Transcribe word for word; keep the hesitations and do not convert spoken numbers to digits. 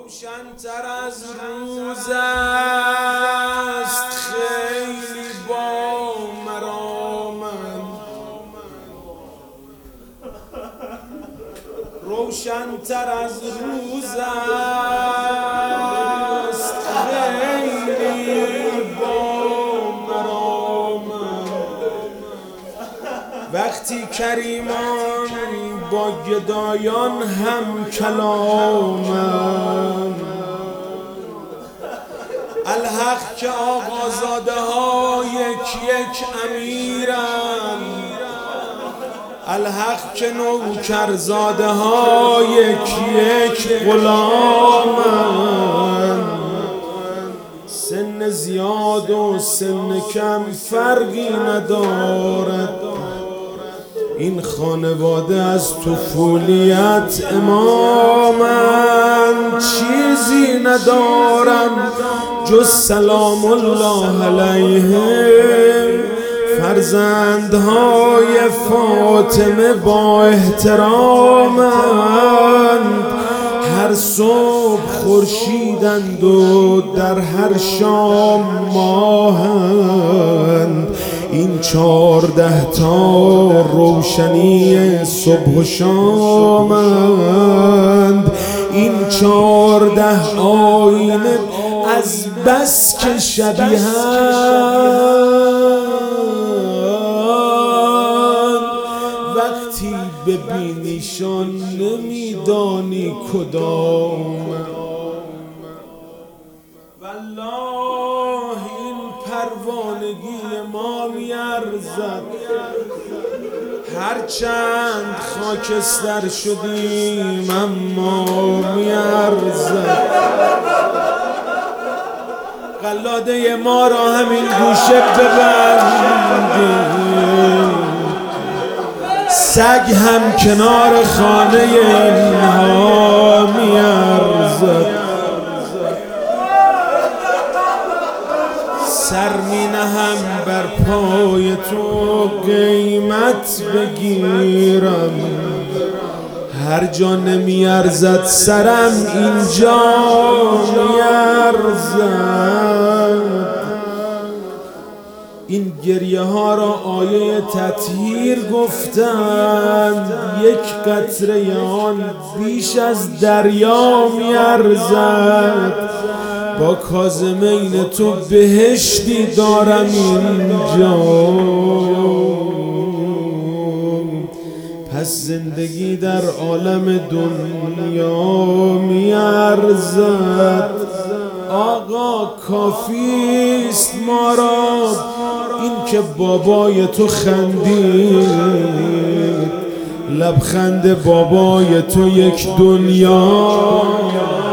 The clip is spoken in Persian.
روشن‌تر از روز است خیلی با مرامم، روشن‌تر از روز است خیلی با مرامم. وقتی کریمان با گدایان هم کلامم، الحق که آقازاده ها یک یک امیرم، الحق که نوکرزاده ها یک یک غلامم. سن زیاد و سن کم فرقی ندارد، این خانواده از طفولیت امامن. چیزی ندارم جز سلام الله علیهم، فرزندهای فاطمه با احترامند. هر صبح خورشیدند و در هر شام ماهند. این چهارده تا روشنی صبح و شامند. این چهارده آینه از بس که شبیهند، وقتی ببینیشان نمیدانی کدام. والله این پروانگی ما میارزد، هرچند خاکستر شدیم اما میارزد. قلاده ما را همین گوشه ببندیم، سگ هم کنار خانه اینها میارزد. سر می نهم بر پای تو قیمت بگیرم، هر جا نمی ارزد سرم اینجا می ارزد. این گریه ها را آیه تطهیر گفتند، یک قطره آن بیش از دریا می ارزد. با کاظمین تو بهشتی دارم اینجا، پس زندگی در عالم دنیا میارزد. آقا کافیست ما را این که بابای تو خندید، لبخند بابای تو یک دنیا